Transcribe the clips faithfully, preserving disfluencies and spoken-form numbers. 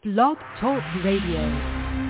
Blog Talk Radio.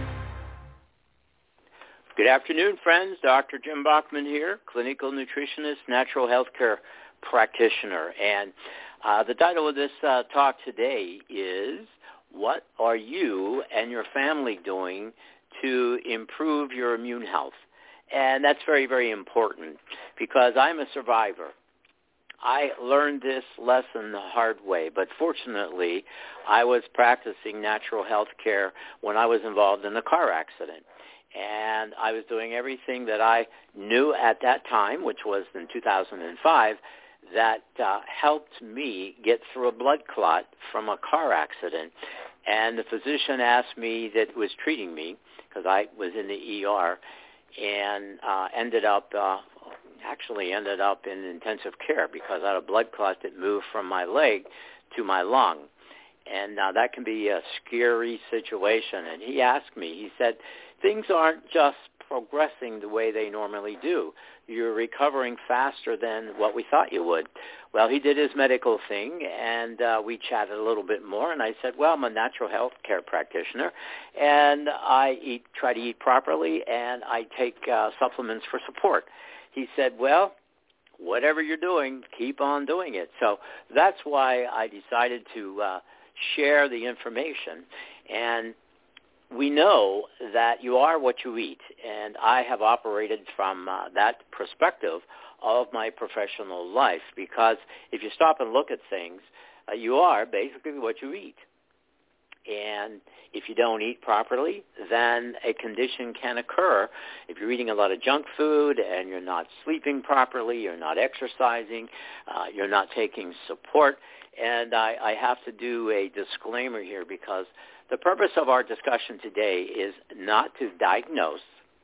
Good afternoon, friends. Doctor Jim Bachman here, clinical nutritionist, natural healthcare practitioner. And uh, the title of this uh, talk today is, what are you and your family doing to improve your immune health? And that's very, very important because I'm a survivor. I learned this lesson the hard way, but fortunately, I was practicing natural health care when I was involved in a car accident. And I was doing everything that I knew at that time, which was in two thousand five, that uh, helped me get through a blood clot from a car accident. And the physician asked me that was treating me, because I was in the E R, and uh, ended up, uh, actually ended up in intensive care because I had a blood clot that moved from my leg to my lung. And now that can be a scary situation. And he asked me, he said, things aren't just progressing the way they normally do. You're recovering faster than what we thought you would. Well, he did his medical thing, and uh, we chatted a little bit more, and I said, well, I'm a natural health care practitioner, and I eat, try to eat properly, and I take uh, supplements for support. He said, well, whatever you're doing, keep on doing it. So that's why I decided to uh, share the information. And we know that you are what you eat, and I have operated from uh, that perspective of my professional life, because if you stop and look at things, uh, you are basically what you eat. And if you don't eat properly, then a condition can occur. If you're eating a lot of junk food and you're not sleeping properly, you're not exercising, uh, you're not taking support. And I, I have to do a disclaimer here, because the purpose of our discussion today is not to diagnose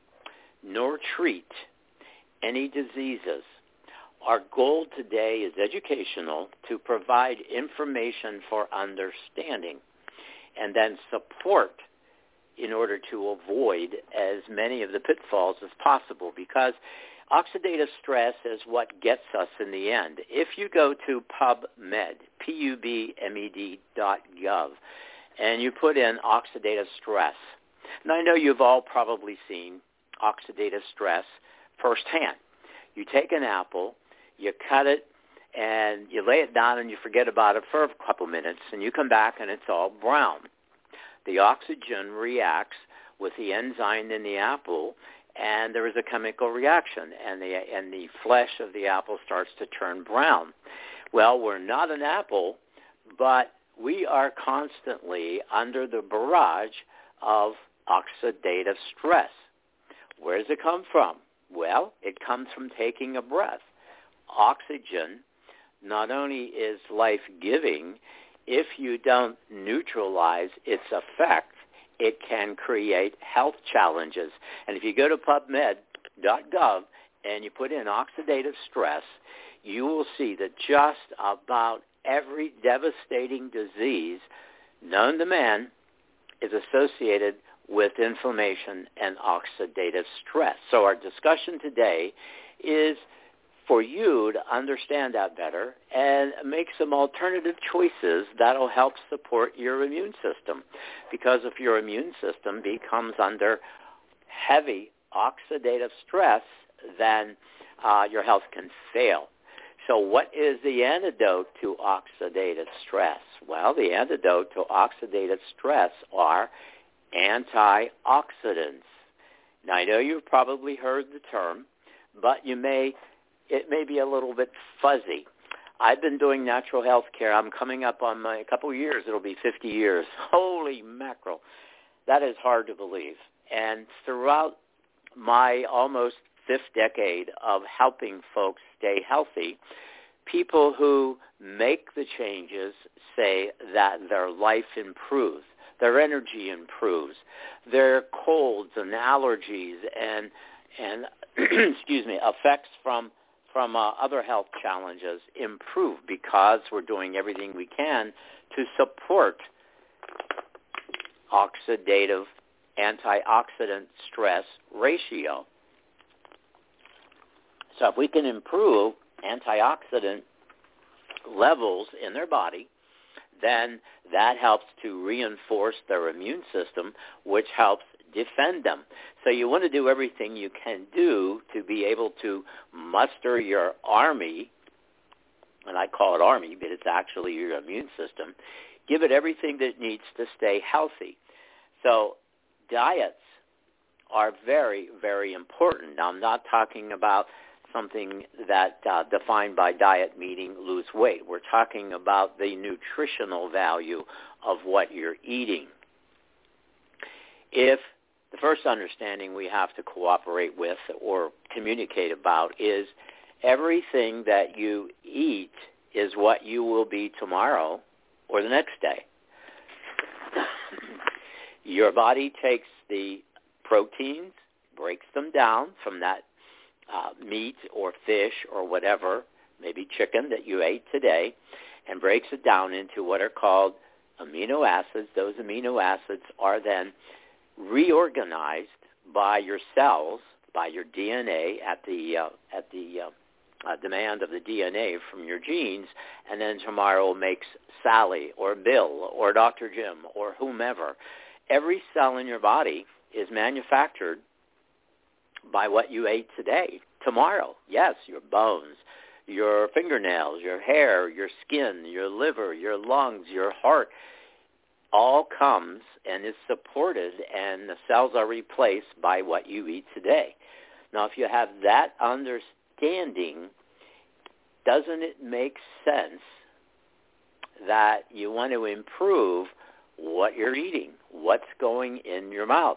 nor treat any diseases. Our goal today is educational, to provide information for understanding, and then support in order to avoid as many of the pitfalls as possible, because oxidative stress is what gets us in the end. If you go to PubMed, P U B M E D dot gov, and you put in oxidative stress, and I know you've all probably seen oxidative stress firsthand. You take an apple, you cut it, and you lay it down and you forget about it for a couple minutes, and you come back and it's all brown. The oxygen reacts with the enzyme in the apple, and there is a chemical reaction, and the, and the flesh of the apple starts to turn brown. Well, we're not an apple, but we are constantly under the barrage of oxidative stress. Where does it come from? Well, it comes from taking a breath. Oxygen not only is life-giving, if you don't neutralize its effect, it can create health challenges. And if you go to PubMed dot gov and you put in oxidative stress, you will see that just about every devastating disease known to man is associated with inflammation and oxidative stress. So our discussion today is for you to understand that better and make some alternative choices that will help support your immune system. Because if your immune system becomes under heavy oxidative stress, then uh, your health can fail. So what is the antidote to oxidative stress? Well, the antidote to oxidative stress are antioxidants. Now, I know you've probably heard the term, but you may it may be a little bit fuzzy. I've been doing natural health care. I'm coming up on my a couple of years. It'll be fifty years. Holy mackerel. That is hard to believe. And throughout my almost fifth decade of helping folks stay healthy, people who make the changes say that their life improves, their energy improves, their colds and allergies and and excuse me, effects from from uh, other health challenges improve, because we're doing everything we can to support oxidative antioxidant stress ratio. So if we can improve antioxidant levels in their body, then that helps to reinforce their immune system, which helps defend them. So you want to do everything you can do to be able to muster your army, and I call it army, but it's actually your immune system. Give it everything that it needs to stay healthy. So diets are very, very important. Now, I'm not talking about something that uh, defined by diet meaning lose weight. We're talking about the nutritional value of what you're eating. If the first understanding we have to cooperate with or communicate about is everything that you eat is what you will be tomorrow or the next day. Your body takes the proteins, breaks them down from that uh, meat or fish or whatever, maybe chicken that you ate today, and breaks it down into what are called amino acids. Those amino acids are then reorganized by your cells, by your D N A at the uh, at the uh, uh, demand of the D N A from your genes, and then tomorrow makes Sally or Bill or Doctor Jim or whomever. Every cell in your body is manufactured by what you ate today. Tomorrow, yes, your bones, your fingernails, your hair, your skin, your liver, your lungs, your heart, all comes and is supported, and the cells are replaced by what you eat today. Now, if you have that understanding, doesn't it make sense that you want to improve what you're eating, what's going in your mouth?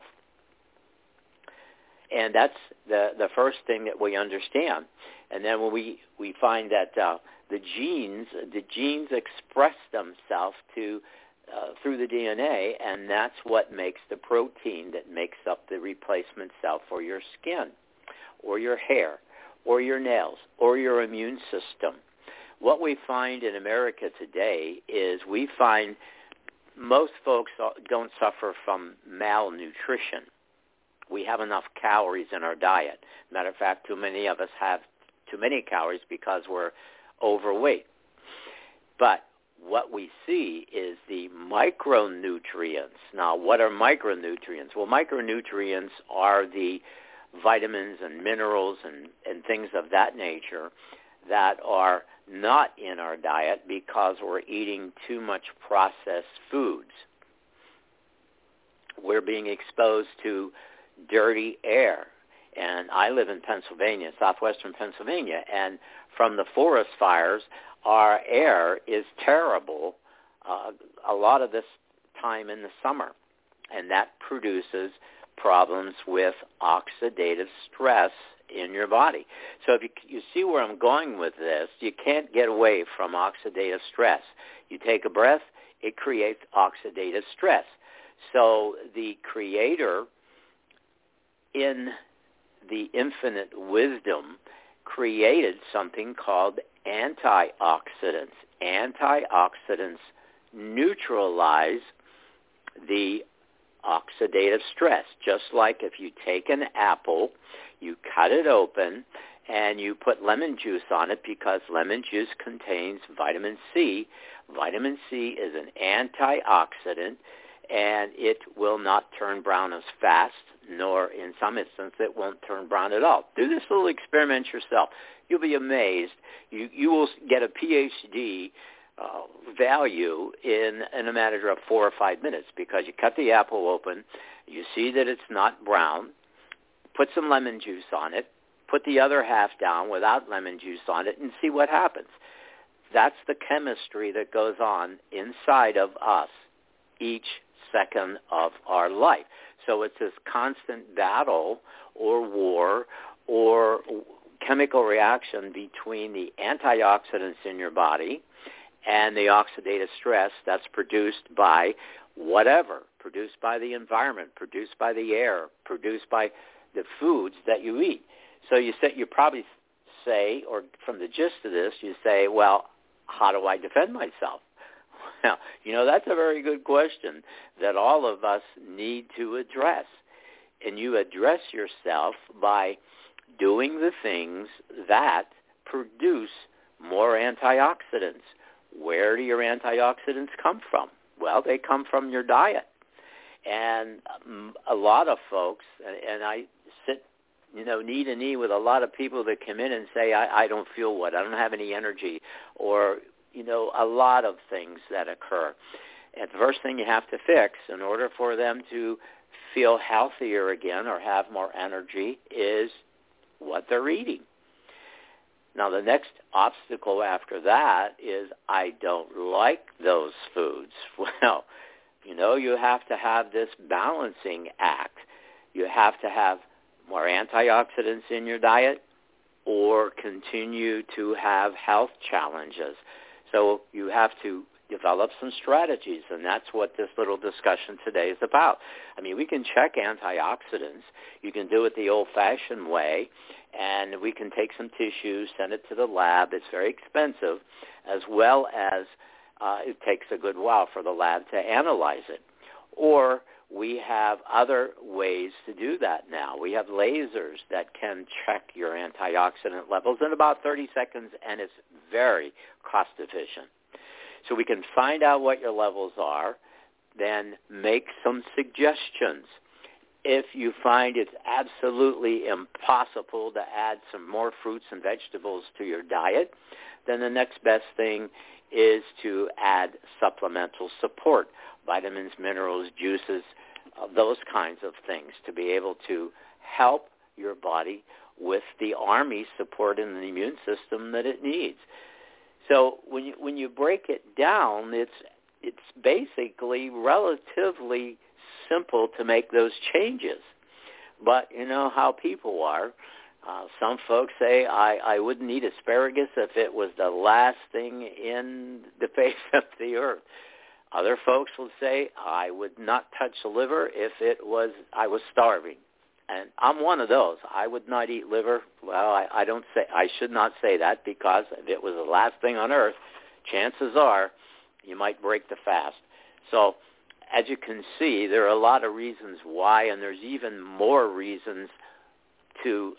And that's the, the first thing that we understand. And then when we, we find that uh, the genes, the genes express themselves to uh, through the D N A, and that's what makes the protein that makes up the replacement cell for your skin or your hair or your nails or your immune system. What we find in America today is we find most folks don't suffer from malnutrition. We have enough calories in our diet. Matter of fact, too many of us have too many calories because we're overweight. But what we see is the micronutrients. Now, what are micronutrients? Well, micronutrients are the vitamins and minerals and, and things of that nature that are not in our diet because we're eating too much processed foods. We're being exposed to dirty air. And I live in Pennsylvania, southwestern Pennsylvania, and from the forest fires, our air is terrible uh, a lot of this time in the summer, and that produces problems with oxidative stress in your body. So if you, you see where I'm going with this, you can't get away from oxidative stress. You take a breath, it creates oxidative stress. So the Creator, in the infinite wisdom, created something called antioxidants. Antioxidants neutralize the oxidative stress. Just like if you take an apple, you cut it open, and you put lemon juice on it because lemon juice contains vitamin C. Vitamin C is an antioxidant, and it will not turn brown as fast, nor in some instances it won't turn brown at all. Do this little experiment yourself. You'll be amazed. You, you will get a P H D uh, value in, in a matter of four or five minutes because you cut the apple open, you see that it's not brown, put some lemon juice on it, put the other half down without lemon juice on it, and see what happens. That's the chemistry that goes on inside of us each second of our life. So it's this constant battle or war or chemical reaction between the antioxidants in your body and the oxidative stress that's produced by whatever, produced by the environment, produced by the air, produced by the foods that you eat. So you say, you probably say, or from the gist of this, you say, well, how do I defend myself? Now, you know, that's a very good question that all of us need to address. And you address yourself by doing the things that produce more antioxidants, where do your antioxidants come from? Well, they come from your diet. And um, a lot of folks, and I sit, you know, knee to knee with a lot of people that come in and say, I, I don't feel what, I don't have any energy, or, you know, a lot of things that occur. And the first thing you have to fix in order for them to feel healthier again or have more energy is what they're eating. Now, the next obstacle after that is, I don't like those foods. Well, you know, you have to have this balancing act. You have to have more antioxidants in your diet or continue to have health challenges. So you have to develop some strategies, and that's what this little discussion today is about. I mean, we can check antioxidants. You can do it the old-fashioned way, and we can take some tissues, send it to the lab. It's very expensive, as well as uh, it takes a good while for the lab to analyze it. Or we have other ways to do that now. We have lasers that can check your antioxidant levels in about thirty seconds, and it's very cost-efficient. So we can find out what your levels are, then make some suggestions. If you find it's absolutely impossible to add some more fruits and vegetables to your diet, then the next best thing is to add supplemental support, vitamins, minerals, juices, uh, those kinds of things, to be able to help your body with the army support in the immune system that it needs. So when you when you break it down, it's it's basically relatively simple to make those changes. But you know how people are. Uh, some folks say, I, I wouldn't eat asparagus if it was the last thing in the face of the earth. Other folks will say, I would not touch the liver if it was I was starving. And I'm one of those. I would not eat liver. Well, I, I don't say I should not say that, because if it was the last thing on earth, chances are you might break the fast. So as you can see, there are a lot of reasons why, and there's even more reasons to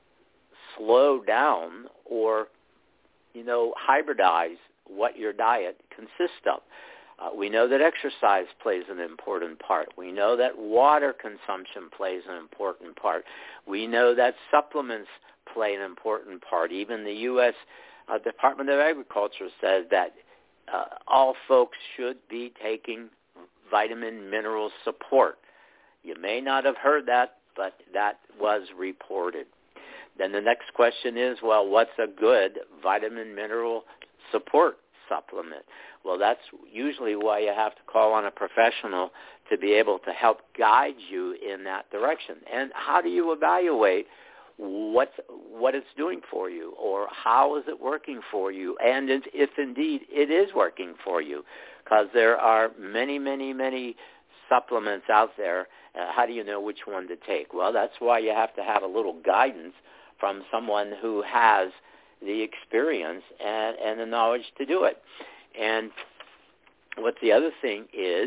slow down or, you know, hybridize what your diet consists of. Uh, we know that exercise plays an important part. We know that water consumption plays an important part. We know that supplements play an important part. Even the U S Uh, Department of Agriculture says that uh, all folks should be taking vitamin mineral support. You may not have heard that, but that was reported. Then the next question is, well, what's a good vitamin mineral support supplement? Well, that's usually why you have to call on a professional to be able to help guide you in that direction. And how do you evaluate what's, what it's doing for you, or how is it working for you, and if indeed it is working for you? Because there are many, many, many supplements out there. Uh, how do you know which one to take? Well, that's why you have to have a little guidance from someone who has the experience and, and the knowledge to do it. And what the other thing is,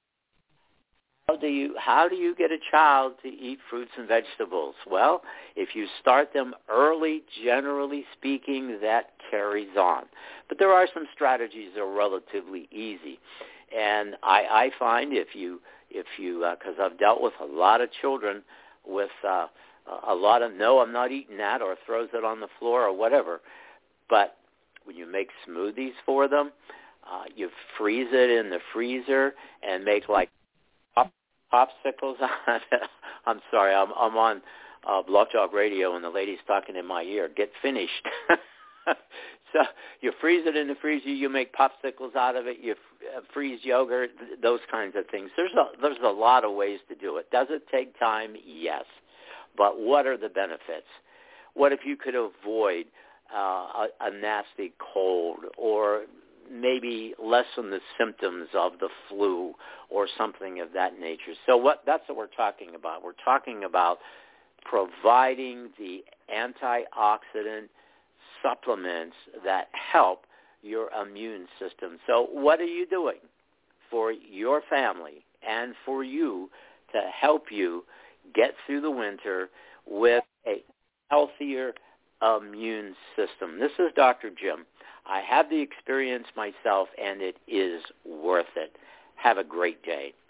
how do you how do you get a child to eat fruits and vegetables? Well, if you start them early, generally speaking, that carries on. But there are some strategies that are relatively easy, and I, I find if you if you because uh, I've dealt with a lot of children with uh, a lot of no, I'm not eating that, or throws it on the floor or whatever. But when you make smoothies for them, uh, you freeze it in the freezer and make like pop, popsicles. I'm sorry, I'm, I'm on uh, Blog Talk Radio and the lady's talking in my ear. Get finished. So you freeze it in the freezer. You make popsicles out of it. You f- freeze yogurt. Those kinds of things. There's a, there's a lot of ways to do it. Does it take time? Yes. But what are the benefits? What if you could avoid uh, a, a nasty cold, or maybe lessen the symptoms of the flu or something of that nature? So what that's what we're talking about. We're talking about providing the antioxidant supplements that help your immune system. So what are you doing for your family and for you to help you get through the winter with a healthier immune system? This is Doctor Jim. I have the experience myself, and it is worth it. Have a great day.